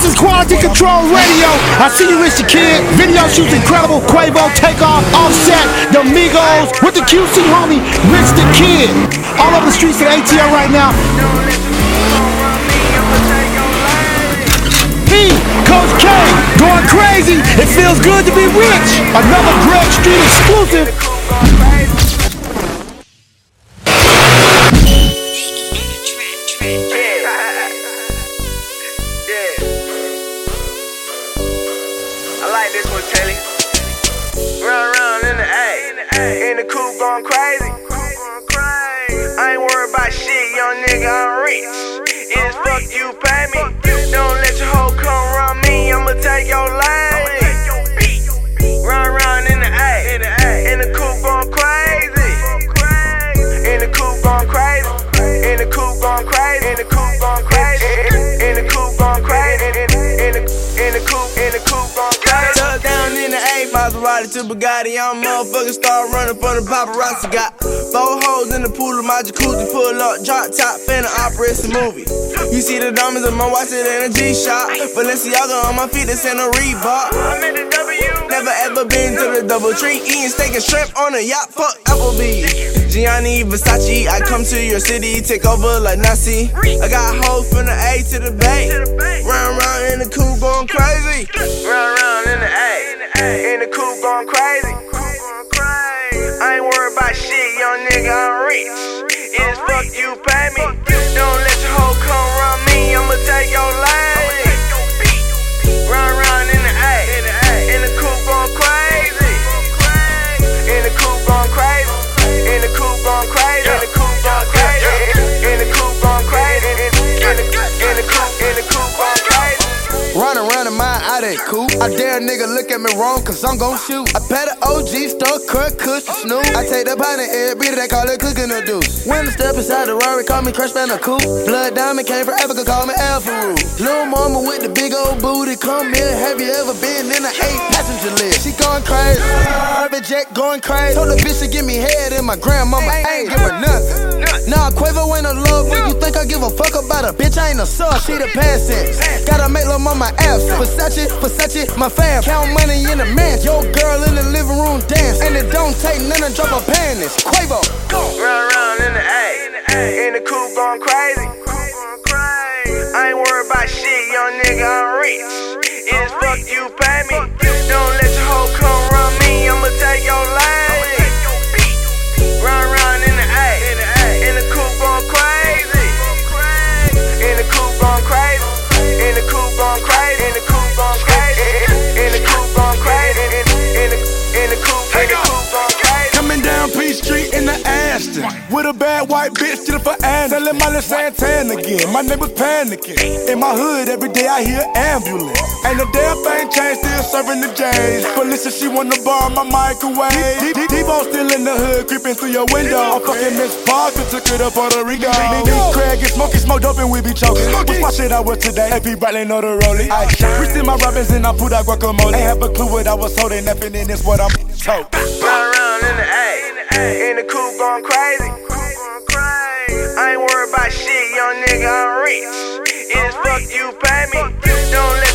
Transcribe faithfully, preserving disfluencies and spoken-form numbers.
is Quality Control Radio. I see you, Rich the Kid. Video shoots incredible. Quavo, Takeoff, Offset, the Migos with the Q C homie, Rich the Kid. All over the streets of A T L right now. Me, Coach K, going crazy. It feels good to be rich. Another Greg Street exclusive. In the coupe going crazy. I ain't worried about shit, young nigga, I'm rich. It is fuck you, pay me. Don't let your hoe come around me, I'ma take your lady. Run around in the A, in the coupe going crazy. In the coupe going crazy. In the coupe going crazy. In the coupe going crazy. In the coupe going crazy. In the in the coupe, in the coupe going crazy. Touchdown in the A, Maserati to Bugatti. I'm a motherfucking star running from the paparazzi. Got four hoes in the pool of my jacuzzi, pull up, drop top, finna operate a movie. You see the diamonds in my watch, it ain't a G-Shock. Balenciaga on my feet, this ain't a Reebok. I'm in the W. Never ever been to the double tree, eating steak and shrimp on a yacht, fuck Applebee's. Gianni, Versace, I come to your city, take over like Nazi. I got hoes from the A to the Bay. Run around in the coupe going crazy. Run around in the A, in the coupe going crazy. I ain't worried about shit, young nigga, I'm rich. It is fuck you, pay me. Don't let your hoe come around me, I'ma take your lady. Run around in the A, in the coupe going crazy. In the coupe going crazy. In the coupe going crazy. In the coupe going crazy. In the coupe going crazy. In the in the coupe, in the coupe going crazy. Run around in my out that coupe. I dare a nigga look at me wrong, cause I'm gon' shoot. I pet an O G, store, cut, kush, snooze. I take the pint of every day, they call it cooking the deuce. When I step inside the Rari, call me Crush Bandicoot. Blood Diamond came from Africa, call me Alpha Roo. Lil' mama with the big old booty, come here. Have you ever been in an eight passenger list? She going crazy, private jet going crazy. Told the bitch to give me head and my grandmama ain't give her nothing. Nah, Quavo ain't a love, but you think I give a fuck about a bitch? I ain't a sub, she the past tense. Gotta make lil' mama absent. Versace, Versace, my fam. Count money in the mansion. Your girl in the living room dance. And it don't take none to drop a panties. Quavo, go. Run around in the A, in the coupe going crazy. I ain't worried about shit, young nigga, I'm rich. It is fuck you, pay me. Don't let your hoe come around me, I'ma take your lady. Run around in the A, in the coupe going crazy. In the coupe going crazy. In the coupe going crazy. In the coupe going crazy. In the coupe going crazy. In the in the coupe, in the coupe going crazy. Coming down P Street in the Aston with a bad white bitch to the for Ann. Telling Miley Santana again. My neighbors panicking. In my hood every day I hear ambulance. Ain't a damn thing changed, still serving the J's. Felicia, she wanna borrow my microwave. Devo still in the hood, creeping through your window. I'm fucking Miss Parker, took it up Puerto Rico. Craig get smoky, smoke dope and we be choking. Which my shit I was today? A P Bradley know the rollie. Reached in my Robbins and I put out guacamole. Ain't have a clue what I was holding, nothing in this what I'm told. Run around in the A, in the coupe going crazy. I ain't worried about shit, young nigga, I'm rich. It is fuck you, pay me. Don't let